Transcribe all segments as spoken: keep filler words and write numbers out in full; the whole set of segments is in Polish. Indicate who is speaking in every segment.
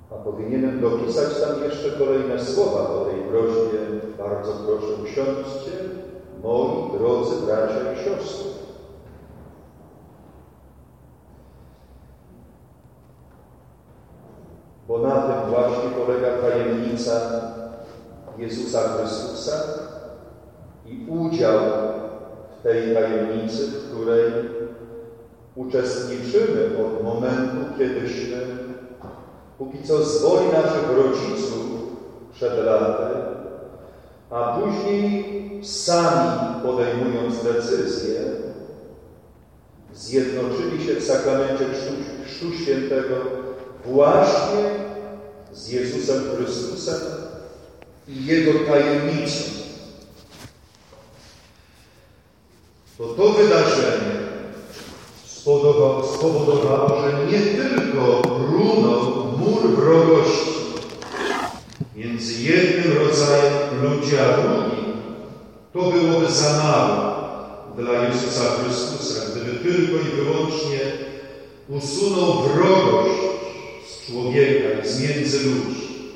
Speaker 1: A powinienem dopisać tam jeszcze kolejne słowa po tej prośbie. Bardzo proszę, usiądźcie, moi drodzy bracia i siostry. Bo na tym właśnie polega tajemnica Jezusa Chrystusa i udział w tej tajemnicy, w której uczestniczymy od momentu, kiedyśmy, póki co z woli naszych rodziców przed laty, a później sami podejmując decyzję, zjednoczyli się w sakramencie Chrztu, Chrztu Świętego właśnie z Jezusem Chrystusem i Jego tajemnicą. To to wydarzenie spowodowało, że nie tylko runął mur wrogości między jednym rodzajem ludzi a drugim. To byłoby za mało dla Jezusa Chrystusa, gdyby tylko i wyłącznie usunął wrogość z człowieka i z między ludzi.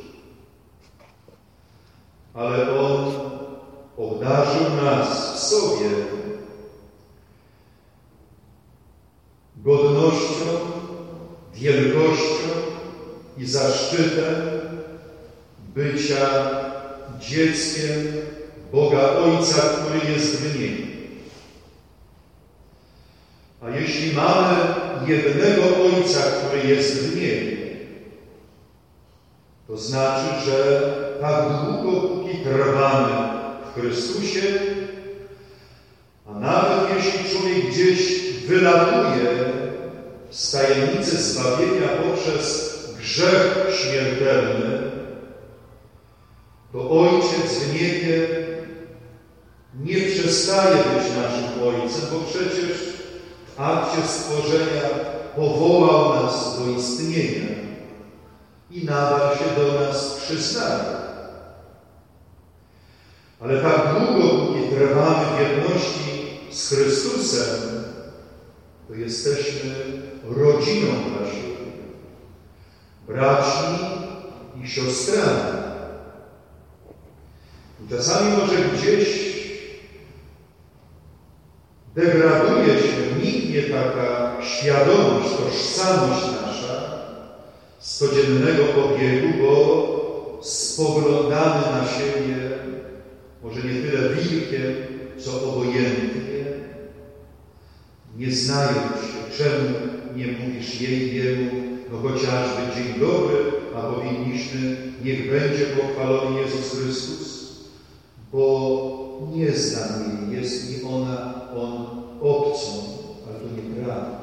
Speaker 1: Ale On obdarzył nas w sobie godnością, wielkością i zaszczytem bycia dzieckiem Boga Ojca, który jest w nim. A jeśli mamy jednego Ojca, który jest w niebie, to znaczy, że tak długo, póki trwamy w Chrystusie, a nawet jeśli człowiek gdzieś wylatuje z tajemnicy zbawienia poprzez grzech śmiertelny, to Ojciec w niebie nie przestaje być naszym Ojcem, bo przecież w akcie stworzenia powołał nas do istnienia i nadal się do nas przyznaje. Ale tak długo, póki trwamy w jedności z Chrystusem, to jesteśmy rodziną dla siebie, braćmi i siostrami. I czasami może gdzieś degraduje się, niknie taka świadomość, tożsamość nasza z codziennego obiegu, bo spoglądamy na siebie może nie tyle wilkiem, co obojętnie, nie znając się, czemu nie mówisz jej, jemu, no chociażby dzień dobry, a powinniśmy, niech będzie pochwalony Jezus Chrystus, bo nie znam jej, jest mi ona, on obcą, ale to nieprawda.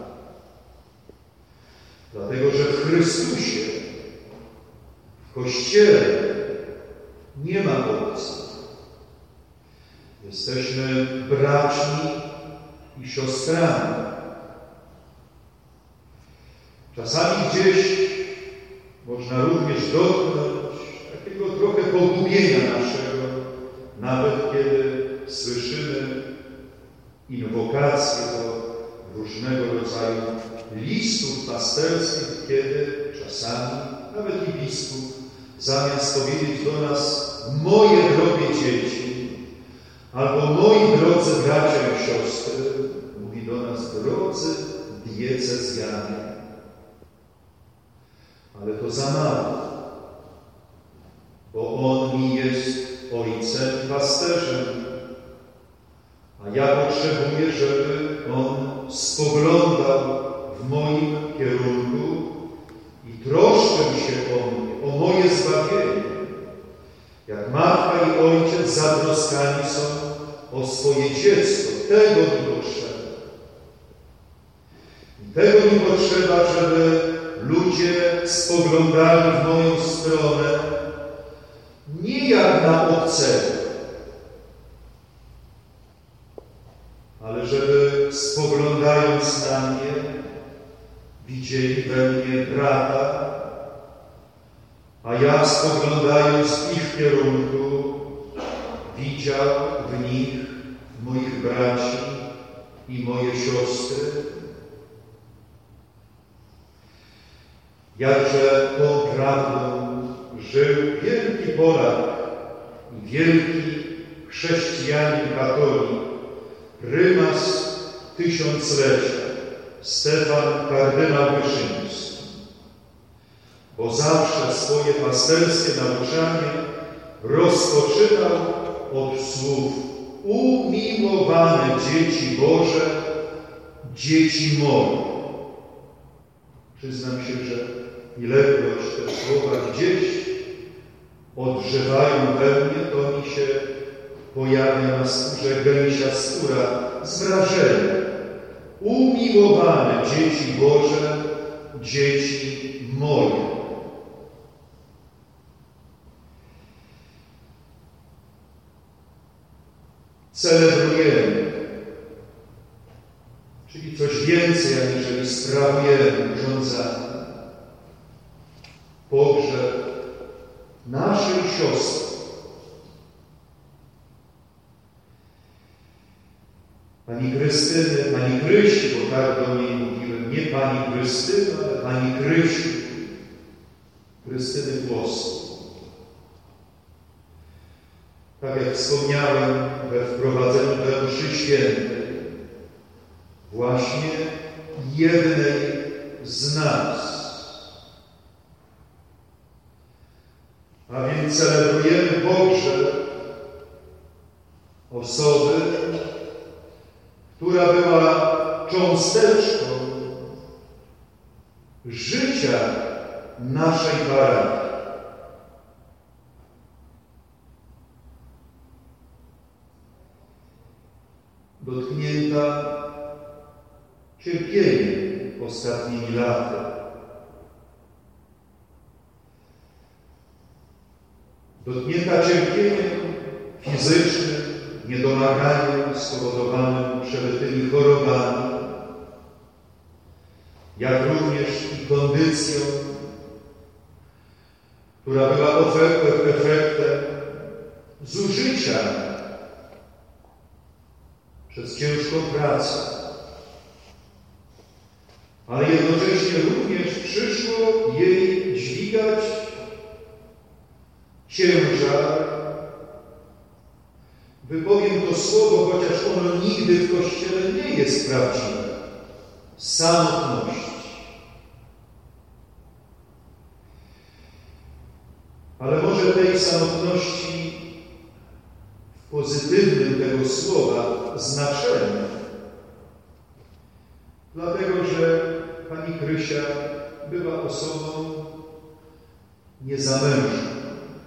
Speaker 1: Dlatego, że w Chrystusie, w Kościele nie ma obcych. Jesteśmy braćmi i siostrami. Czasami gdzieś można również dotknąć takiego trochę pogubienia naszego, nawet kiedy słyszymy inwokacje do różnego rodzaju listów pasterskich, kiedy czasami nawet i biskup, zamiast powiedzieć do nas moje drogie dzieci, albo moi drodzy bracia i siostry, mówi do nas drodzy diecezjanie. Ale to za mało, bo On mi jest Ojcem i pasterzem, a ja potrzebuję, żeby On spoglądał w moim kierunku i troszczył się o mnie, o moje zbawienie. Jak matka i ojciec zatroskani są o swoje dziecko. Tego mi potrzeba. I tego mi potrzeba, żeby ludzie spoglądali w moją stronę nie jak na obcego, ale żeby spoglądając na mnie widzieli we mnie brata, a ja spoglądając w ich kierunku widział w nich moich braci i moje siostry. jakże tą prawdą żył wielki Polak i wielki chrześcijanin katolik, prymas tysiąclecia, Stefan kardynał Wyszyński, bo zawsze swoje pasterskie nauczanie rozpoczynał od słów: umiłowane dzieci Boże, dzieci moje. Przyznam się, że ilekroć te słowa gdzieś odżywają we mnie, to mi się pojawia na skórze gęsia skóra z wrażenia. Umiłowane dzieci Boże, dzieci moje. Celebrujemy, czyli coś więcej, aniżeli sprawujemy, urządzamy pogrzeb naszej siostry, Pani Krystyny, Pani Krysi, bo tak do niej mówiłem, nie Pani Krystyny, ale Pani Krysi, Krystyny Włoskiej. Tak jak wspomniałem we wprowadzeniu do mszy świętej, właśnie jednej z nas. A więc celebrujemy pogrzeb osoby, która była cząsteczką życia naszej parafii. Dotknięta cierpieniem ostatnimi laty. Dotknięta cierpieniem fizycznym, niedomaganiem spowodowanym przebytymi chorobami, jak również i kondycją, która była efektem zużycia przez ciężką pracę, ale jednocześnie również przyszło jej dźwigać ciężar, wypowiem to słowo, chociaż ono nigdy w Kościele nie jest prawdziwe, samotności. Ale może tej samotności w pozytywnym tego słowa znaczeniu, dlatego że Pani Krysia była osobą niezamężną.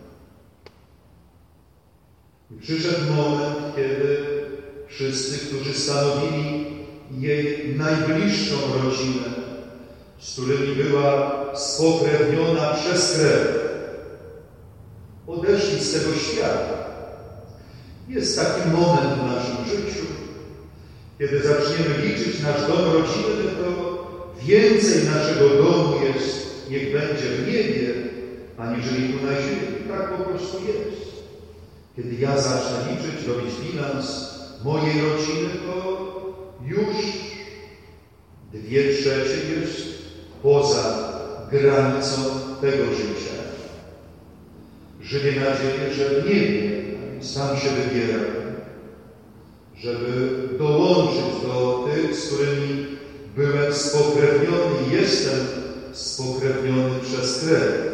Speaker 1: I przyszedł moment, kiedy wszyscy, którzy stanowili jej najbliższą rodzinę, z którymi była spokrewniona przez krew, odeszli z tego świata. Jest taki moment w naszym życiu, kiedy zaczniemy liczyć nasz dom rodzinny, to więcej naszego domu jest, niech będzie w niebie, aniżeli tu na ziemi. I tak po prostu jest. Kiedy ja zacznę liczyć, robić bilans mojej rodziny, to już dwie trzecie jest poza granicą tego życia. Żyję nadzieję, że w niebie, a więc tam się wybieram, żeby dołączyć do tych, z którymi byłem spokrewniony i jestem spokrewniony przez krew.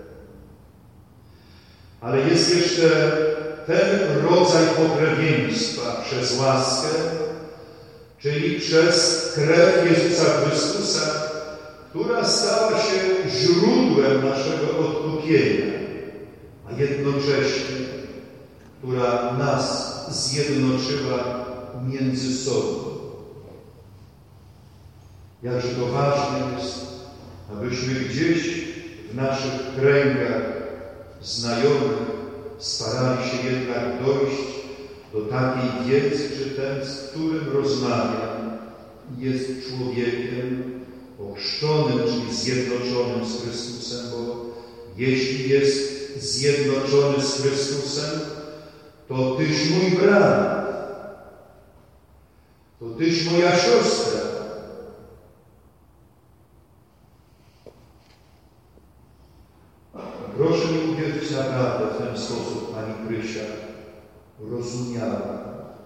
Speaker 1: Ale jest jeszcze ten rodzaj pokrewieństwa przez łaskę, czyli przez krew Jezusa Chrystusa, która stała się źródłem naszego odkupienia, a jednocześnie, która nas zjednoczyła między sobą. Jakże to ważne jest, abyśmy gdzieś w naszych kręgach znajomych starali się jednak dojść do takiej wiedzy, czy ten, z którym rozmawiam, jest człowiekiem ochrzczonym, czyli zjednoczonym z Chrystusem, bo jeśli jest zjednoczony z Chrystusem, to Tyś mój brat, to Tyś moja siostra. proszę mi uwierzyć naprawdę w ten sposób, Pani Krysia rozumiała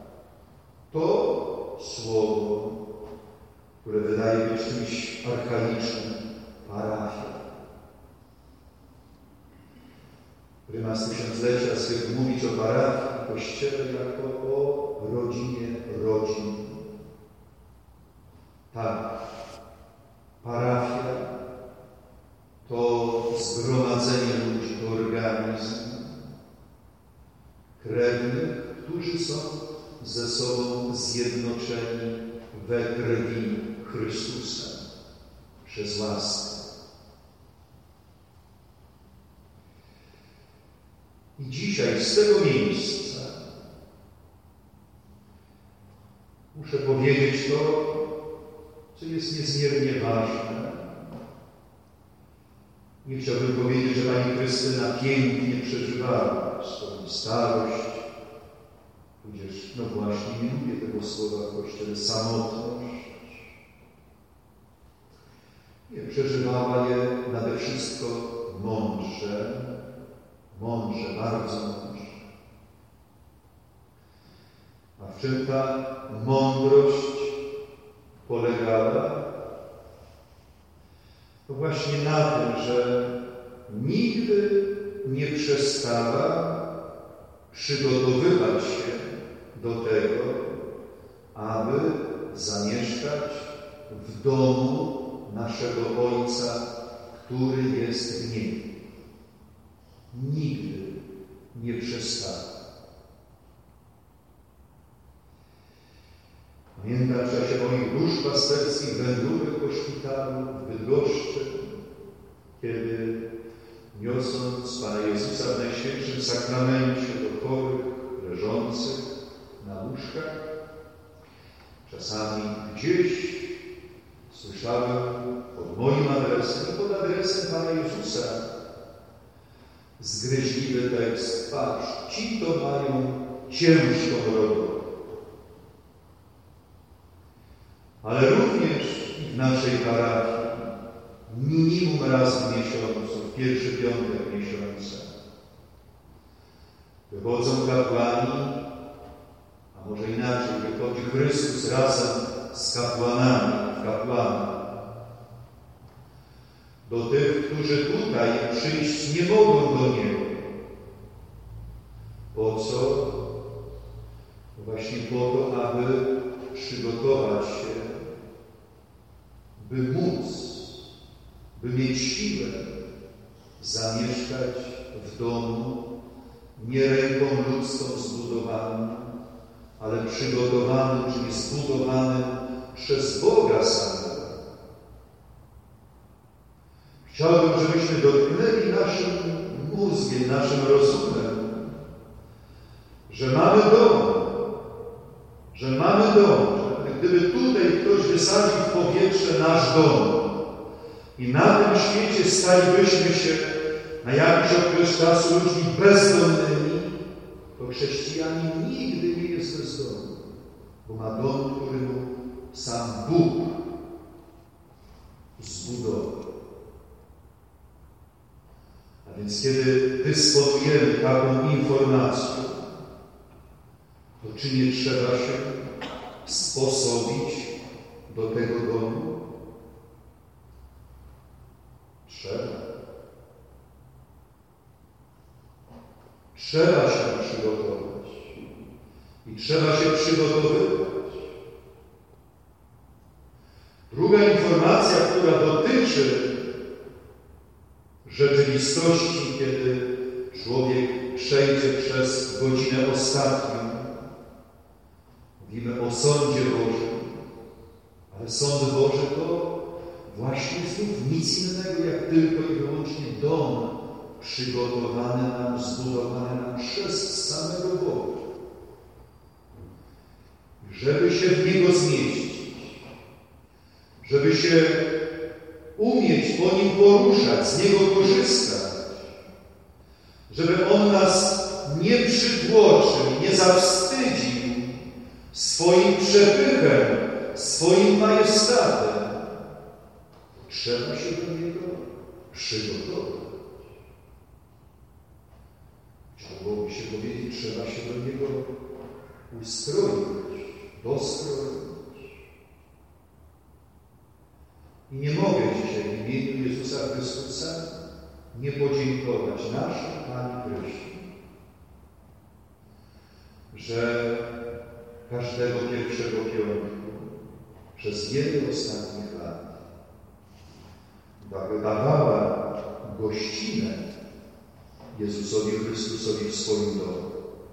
Speaker 1: to słowo, które wydaje być czymś archaicznym, parafia. Prymas Tysiąclecia zwykł mówić o parafii, Kościele jako o rodzinie rodzin. Tak, parafia to zgromadzenie ludzi, to organizm krewnych, którzy są ze sobą zjednoczeni we krwi Chrystusa przez łaskę. I dzisiaj z tego miejsca muszę powiedzieć to, co jest niezmiernie ważne. Nie chciałbym powiedzieć, że Pani Krystyna pięknie przeżywała swoją starość, tudzież, no właśnie, nie lubię tego słowa w Kościele, samotność. Nie, przeżywała je nade wszystko mądrze, mądrze, bardzo mądrze. A w czym ta mądrość polegała? To właśnie na tym, że nigdy nie przestała przygotowywać się do tego, aby zamieszkać w domu naszego Ojca, który jest w niebie. Nigdy nie przestała. Pamiętam w czasie moich duszpasterskich wędrówek po szpitalu w Bydgoszczy, kiedy niosąc Pana Jezusa w Najświętszym Sakramencie do chorych, leżących na łóżkach, czasami gdzieś słyszałem pod moim adresem i pod adresem Pana Jezusa zgryźliwy tekst: patrz, ci to mają ciężką robotę. Ale również w naszej parafii minimum raz w miesiącu, w pierwszy piątek miesiąca, wychodzą kapłani, a może inaczej, wychodzi Chrystus razem z kapłanami, kapłanami. Do tych, którzy tutaj przyjść nie mogą do Niego. Po co? Właśnie po to, aby przygotować się, by móc, by mieć siłę zamieszkać w domu nie ręką ludzką zbudowanym, ale przygotowanym, czyli zbudowanym przez Boga samego. Chciałbym, żebyśmy dotknęli naszym mózgiem, naszym rozumem, że mamy dom, że mamy dom, że gdyby tutaj ktoś wysadził w powietrze nasz dom i na tym świecie stalibyśmy się na jakiś okres czasu ludźmi bezdomnymi, to chrześcijanin nigdy nie jest bezdomny, bo ma dom, który mu sam Bóg zbudował. A więc kiedy dysponujemy taką informacją, to czy nie trzeba się sposobić do tego domu? Trzeba. Trzeba się przygotować. I trzeba się przygotowywać. Druga informacja, która dotyczy rzeczywistości, kiedy człowiek przejdzie przez godzinę ostatnią. Mówimy o sądzie Bożym, ale sąd Boży to właśnie znów nic innego, jak tylko i wyłącznie dom przygotowany nam, zbudowany nam przez samego Boga. Żeby się w Niego zmieścić, żeby się umieć po Nim poruszać, z Niego korzystać, żeby On nas nie przytłoczył, nie zawstydził swoim przepychem, swoim majestatem, trzeba się do Niego przygotować. ustroić, doskroić. I nie mogę dzisiaj w imieniu Jezusa Chrystusa nie podziękować naszej Pani Kryści, że każdego pierwszego piątku przez wiele ostatnich lat dawała gościnę Jezusowi Chrystusowi w swoim domu.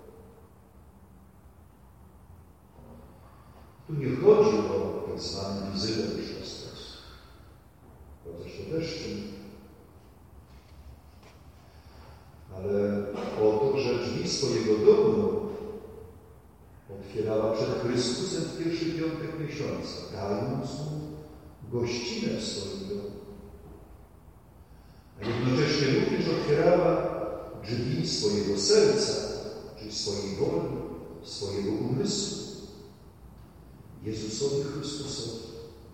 Speaker 1: Tu nie chodzi o tak zwany wizytę duszpasterską, chociaż to też czyni, ale o to, że drzwi swojego domu otwierała przed Chrystusem w pierwszy piątek miesiąca, dając mu gościnę w swoim domu. A jednocześnie również otwierała drzwi swojego serca, czyli swojej woli, swojego umysłu Jezusowi Chrystusowi.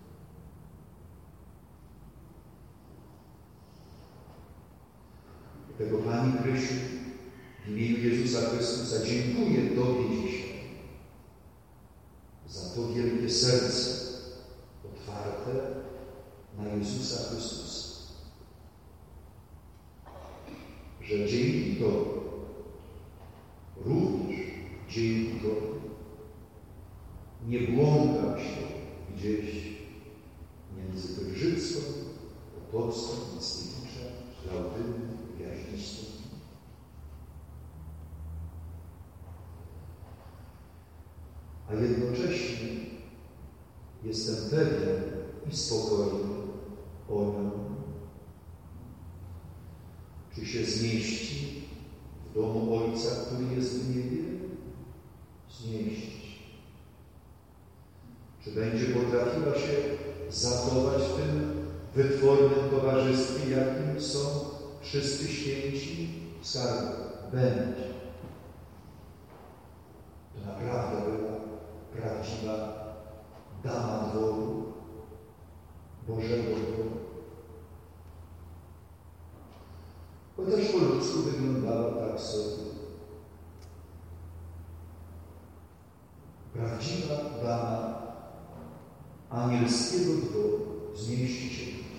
Speaker 1: Tego Pani Krysiu w imieniu Jezusa Chrystusa dziękuję Tobie dzisiaj za to wielkie serce otwarte na Jezusa Chrystusa. Że dzięki Tobie, również dzięki Tobie, nie błąkam się gdzieś między Wyrżycką, Potocką, Mickiewiczem, Laudynem, Gwiaździstą. A jednocześnie jestem pewien i spokojny o nią, czy się zmieści w domu Ojca, który jest w niebie? Zmieści. Czy będzie potrafiła się zachować w tym wytwornym towarzystwie, jakim są wszyscy święci w skarbie? Będzie. To naprawdę była prawdziwa dama dworu, Bożego dworu. Chociaż po ludzku wyglądała tak sobie. Prawdziwa dama anielskiego dworu zmieści się